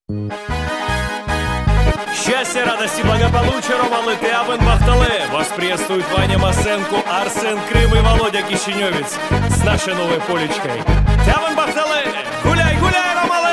Счастья, радости, благополучия, Ромалы Тявын Бахтале. Вас приветствует Ваня Масенко, Арсен Крым и Володя Кишиневец с нашей новой полечкой. Тявын Бахтале, гуляй, гуляй, Ромалы!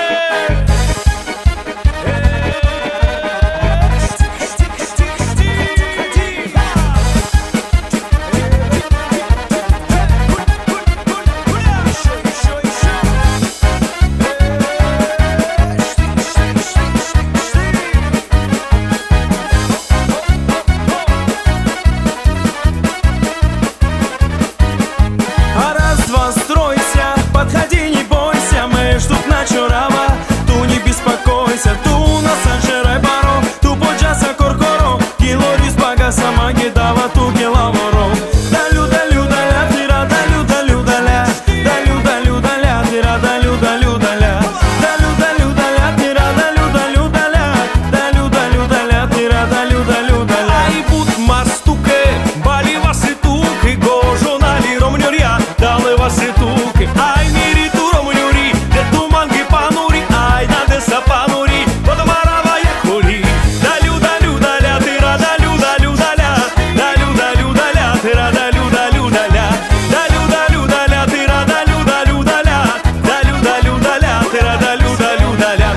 Sama gidava tu che lavoro Dalю, dalю, daля, tira, dalю, dalю, daля Dalю, dalю, daля, tira, dalю, dalю, daля Dalю, dalю, daля, tira, dalю, dalю, daля Dalю, dalю, daля, tira, dalю, dalю, daля Ai but mastuke, bali vasituke Gojo nali romnioria, dale vasituke Ai miri tu romniori, de tu mangi panuri Ai da de sa panuri, poda marava e coli Dalю, dalю, daля, tira, dalю, dalю, daля Dalю, dalю, daля, tira, dalю, dalю, daля Dalю, dalю, daля, tira, dalю, dalю, daля Dalю, dalю, daля, tira, dalю, dalю, daля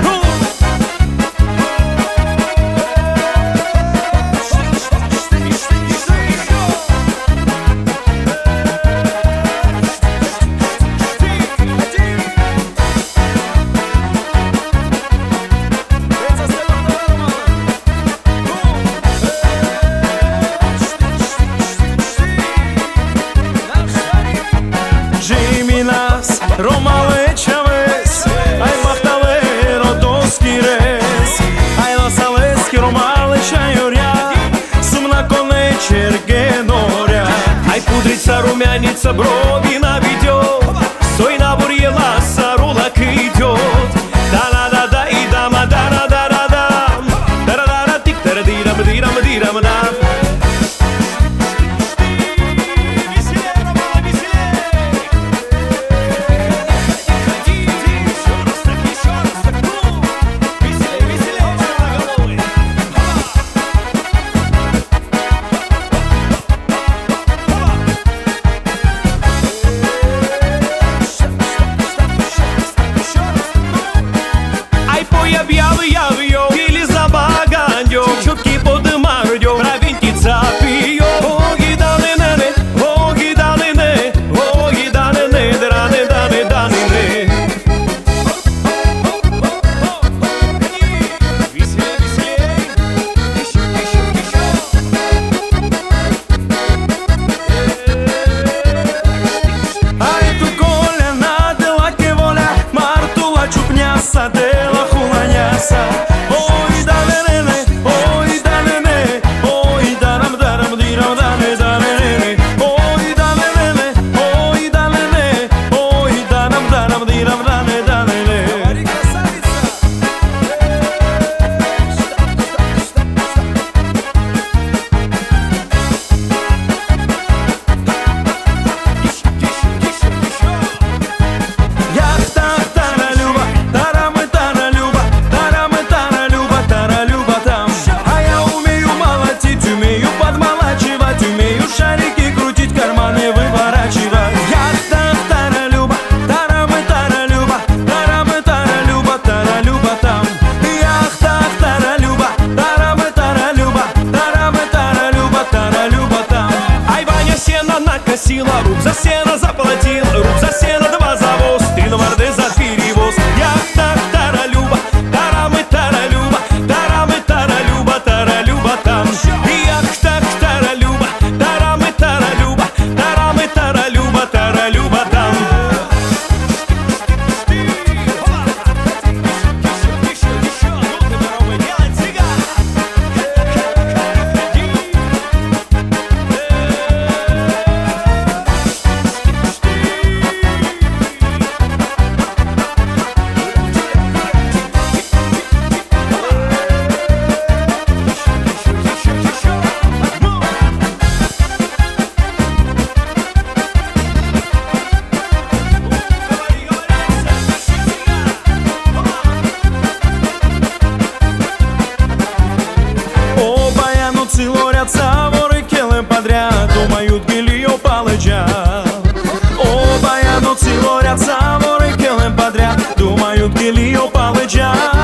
Jiminas, Romale Chaves Ai Bahtale, Rodoski res Ai Lasaleski, Romale Chaioria Sumna коне чергеноря Ai pudrița, rumeanița, bрови наведет Стой на бурьела, сарулак идет Да-да-да-да, и дама-да-да-да-да-дам Да-да-да-да-тик-да-да-дирам-дирам-дирам-дам plăcea.